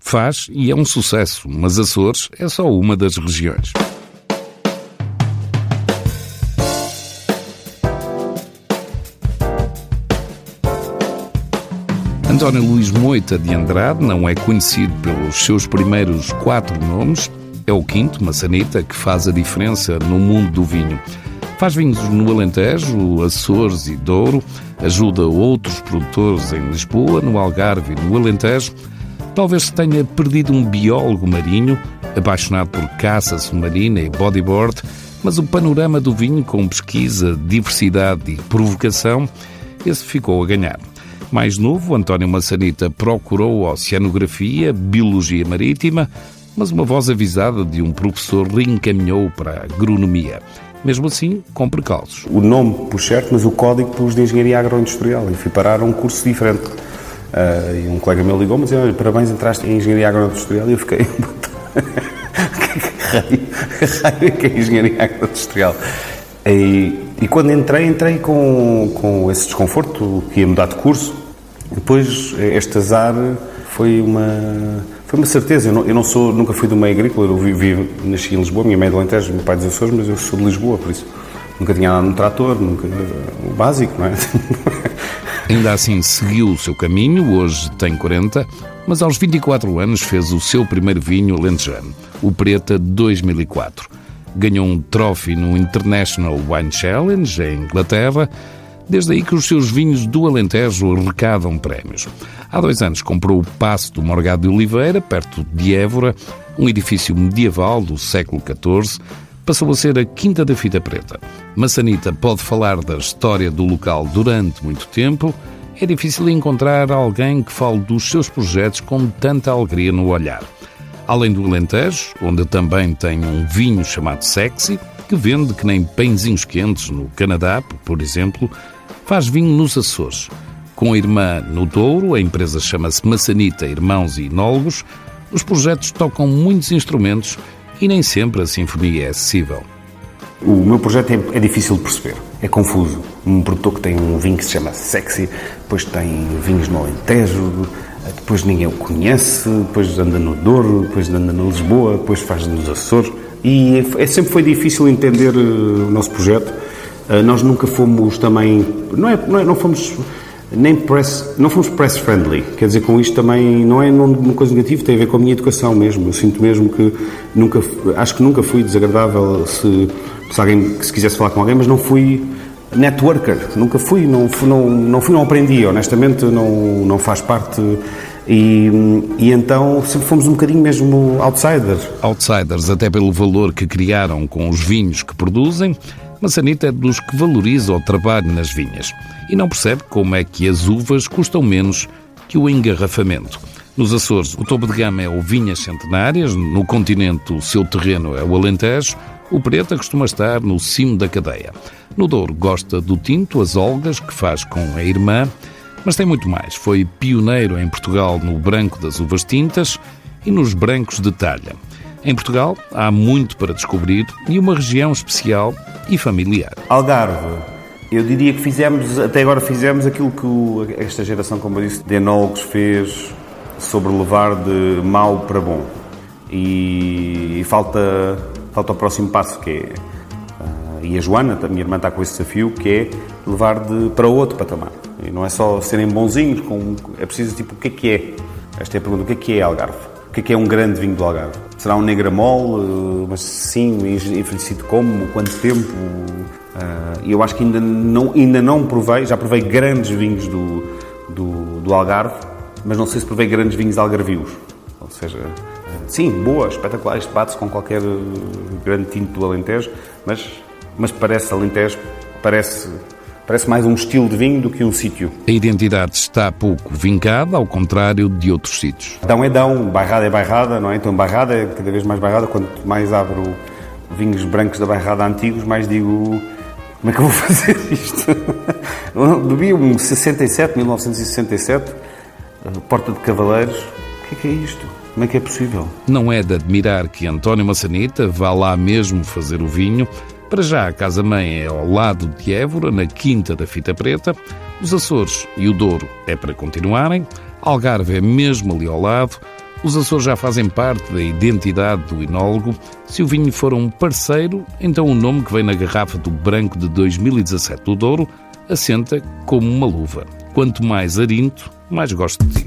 Faz e é um sucesso, mas Açores é só uma das regiões. António Luís Moita de Andrade não é conhecido pelos seus primeiros 4 nomes. É o quinto, Massanita, que faz a diferença no mundo do vinho. Faz vinhos no Alentejo, Açores e Douro, ajuda outros produtores em Lisboa, no Algarve e no Alentejo. Talvez se tenha perdido um biólogo marinho, apaixonado por caça submarina e bodyboard, mas o panorama do vinho, com pesquisa, diversidade e provocação, esse ficou a ganhar. Mais novo, António Massanita procurou oceanografia, biologia marítima, mas uma voz avisada de um professor reencaminhou para a agronomia. Mesmo assim, com precalços. O nome pus certo, mas o código pus de engenharia agroindustrial e fui parar a um curso diferente. E um colega meu ligou-me e disse: olha, parabéns, entraste em engenharia agroindustrial. E eu fiquei: que raio que é engenharia agroindustrial? E quando entrei com esse desconforto, que ia mudar de curso. Depois, este azar foi uma certeza. Eu nunca fui do meio agrícola, nasci em Lisboa, minha mãe é de Alentejo, meu pai é dos Açores, mas eu sou de Lisboa, por isso nunca tinha andado num trator, o básico, não é? Ainda assim seguiu o seu caminho, hoje tem 40, mas aos 24 anos fez o seu primeiro vinho alentejano, o Preta 2004. Ganhou um trophy no International Wine Challenge, em Inglaterra. Desde aí que os seus vinhos do Alentejo arrecadam prémios. Há 2 anos comprou o Paço do Morgado de Oliveira, perto de Évora, um edifício medieval do século XIV. Passou a ser a Quinta da Fita Preta. Massanita pode falar da história do local durante muito tempo. É difícil encontrar alguém que fale dos seus projetos com tanta alegria no olhar. Além do Alentejo, onde também tem um vinho chamado Sexy, que vende que nem pãezinhos quentes no Canadá, por exemplo, faz vinho nos Açores. Com a irmã no Douro, a empresa chama-se Massanita Irmãos e Enólogos. Os projetos tocam muitos instrumentos e nem sempre a sinfonia é acessível. O meu projeto é difícil de perceber, é confuso. Um produtor que tem um vinho que se chama Sexy, depois tem vinhos no Alentejo, depois ninguém o conhece, depois anda no Douro, depois anda na Lisboa, depois faz nos Açores. E sempre foi difícil entender o nosso projeto. Nós nunca fomos também, não fomos press friendly, quer dizer, com isto também não é uma coisa negativa, tem a ver com a minha educação mesmo. Eu sinto mesmo que acho que nunca fui desagradável se quisesse falar com alguém, mas não fui networker, nunca fui, não aprendi, honestamente, não faz parte. E então sempre fomos um bocadinho mesmo outsiders. Outsiders até pelo valor que criaram com os vinhos que produzem. Massanita é dos que valoriza o trabalho nas vinhas e não percebe como é que as uvas custam menos que o engarrafamento. Nos Açores, o topo de gama é o Vinhas Centenárias, no continente o seu terreno é o Alentejo, o Preta costuma estar no cimo da cadeia. No Douro gosta do tinto, as olgas, que faz com a irmã, mas tem muito mais. Foi pioneiro em Portugal no branco das uvas tintas e nos brancos de talha. Em Portugal há muito para descobrir e uma região especial e familiar. Algarve, eu diria que até agora fizemos aquilo que esta geração, como eu disse, de enólogos fez sobre levar de mau para bom. E falta o próximo passo, que é, e a Joana, a minha irmã, está com esse desafio, que é levar para outro patamar. E não é só serem bonzinhos, é preciso, o que é? Esta é a pergunta, o que é Algarve? O que é um grande vinho do Algarve? Será um Negramol? Mas sim, envelhecido como? Quanto tempo? Eu acho que ainda não provei, já provei grandes vinhos do Algarve, mas não sei se provei grandes vinhos algarvios. Ou seja, sim, boa, espetacular, isto bate-se com qualquer grande tinto do Alentejo, mas parece Alentejo, parece mais um estilo de vinho do que um sítio. A identidade está pouco vincada, ao contrário de outros sítios. Dão é dão, bairrada é bairrada, não é? Então bairrada é cada vez mais bairrada. Quanto mais abro vinhos brancos da bairrada antigos, mais digo, como é que eu vou fazer isto? Bebi um 1967, Porta de Cavaleiros. O que é isto? Como é que é possível? Não é de admirar que António Massanita vá lá mesmo fazer o vinho. Para já, a casa-mãe é ao lado de Évora, na Quinta da Fita Preta. Os Açores e o Douro é para continuarem. Algarve é mesmo ali ao lado. Os Açores já fazem parte da identidade do enólogo. Se o vinho for um parceiro, então o nome que vem na garrafa do branco de 2017 do Douro assenta como uma luva. Quanto mais arinto, mais gosto de ti.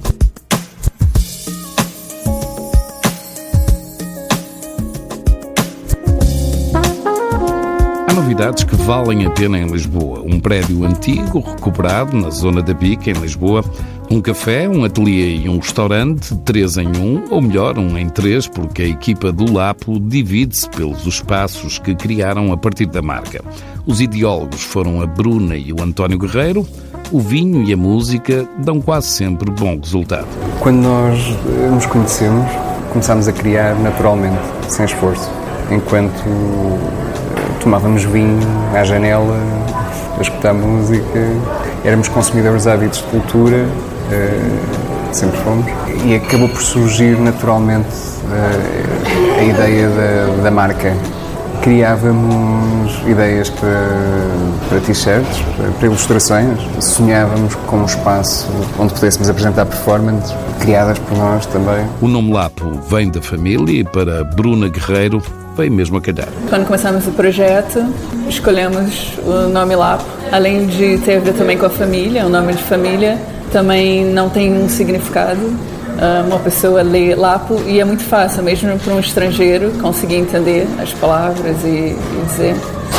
Há novidades que valem a pena em Lisboa. Um prédio antigo, recuperado, na zona da Bica, em Lisboa. Um café, um ateliê e um restaurante, 3 em 1, ou melhor, 1 em 3, porque a equipa do Lapo divide-se pelos espaços que criaram a partir da marca. Os ideólogos foram a Bruna e o António Guerreiro. O vinho e a música dão quase sempre bom resultado. Quando nós nos conhecemos, começámos a criar naturalmente, sem esforço, enquanto tomávamos vinho à janela, a escutar música, éramos consumidores ávidos de cultura, sempre fomos, e acabou por surgir naturalmente a ideia da marca. Criávamos ideias para t-shirts, para ilustrações, sonhávamos com um espaço onde pudéssemos apresentar performances, criadas por nós também. O nome Lapo vem da família e para Bruna Guerreiro veio mesmo a calhar. Quando começamos o projeto, escolhemos o nome Lapo. Além de ter a ver também com a família, o nome de família também não tem um significado. Uma pessoa lê Lapo e é muito fácil, mesmo para um estrangeiro, conseguir entender as palavras e dizer.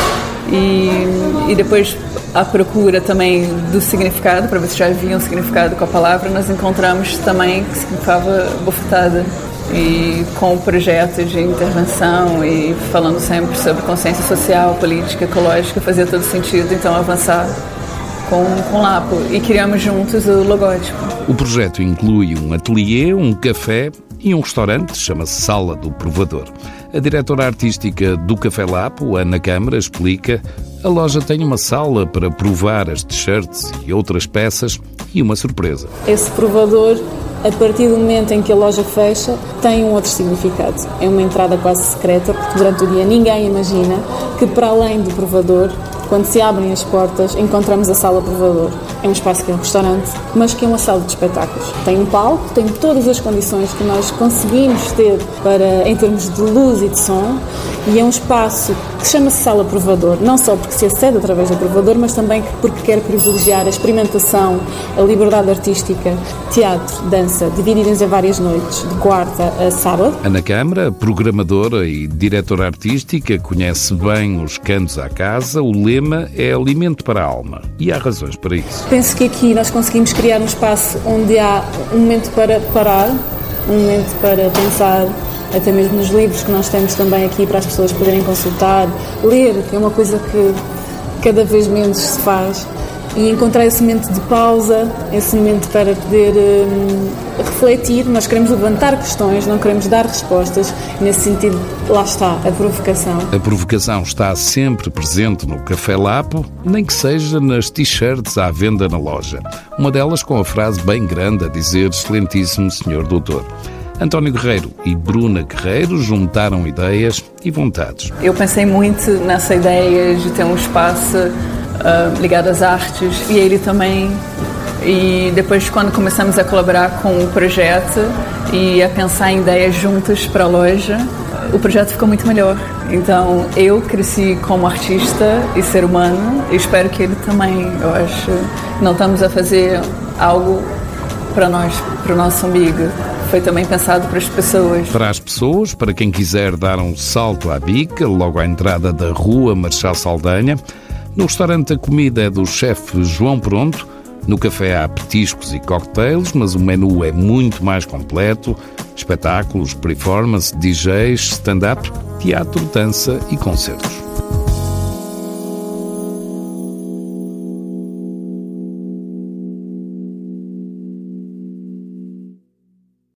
E depois a procura também do significado, para ver se já havia um significado com a palavra, nós encontramos também que significava bofetada. E com o projeto de intervenção e falando sempre sobre consciência social, política, ecológica, fazia todo sentido então avançar com Lapo e criamos juntos o logótipo. O projeto inclui um ateliê, um café e um restaurante, chama-se Sala do Provador. A diretora artística do Café Lapo, Ana Câmara, explica: a loja tem uma sala para provar as t-shirts e outras peças e uma surpresa. Esse provador, a partir do momento em que a loja fecha, tem um outro significado. É uma entrada quase secreta, porque durante o dia ninguém imagina que, para além do provador, quando se abrem as portas, encontramos a sala provador. É um espaço que é um restaurante, mas que é uma sala de espetáculos. Tem um palco, tem todas as condições que nós conseguimos ter em termos de luz e de som, e é um espaço que chama-se sala provador, não só porque se acede através do provador, mas também porque quer privilegiar a experimentação, a liberdade artística, teatro, dança, divididas em várias noites, de quarta a sábado. Ana Câmara, programadora e diretora artística, conhece bem os cantos à casa. O lema é alimento para a alma, e há razões para isso. Penso que aqui nós conseguimos criar um espaço onde há um momento para parar, um momento para pensar, até mesmo nos livros que nós temos também aqui para as pessoas poderem consultar, ler, que é uma coisa que cada vez menos se faz, e encontrar esse momento de pausa, esse momento para poder refletir. Nós queremos levantar questões, não queremos dar respostas. Nesse sentido, lá está, a provocação. A provocação está sempre presente no Café Lapo, nem que seja nas t-shirts à venda na loja. Uma delas com a frase bem grande a dizer: excelentíssimo senhor doutor. António Guerreiro e Bruna Guerreiro juntaram ideias e vontades. Eu pensei muito nessa ideia de ter um espaço ligado às artes, e ele também. E depois, quando começamos a colaborar com o projeto e a pensar em ideias juntas para a loja, o projeto ficou muito melhor. Então, eu cresci como artista e ser humano, e espero que ele também. Eu acho que não estamos a fazer algo para nós, para o nosso umbigo. Foi também pensado para as pessoas. Para as pessoas, para quem quiser dar um salto à Bica, logo à entrada da Rua Marechal Saldanha. No restaurante a comida é do chefe João Pronto. No café há petiscos e cocktails, mas o menu é muito mais completo. Espetáculos, performance, DJs, stand-up, teatro, dança e concertos.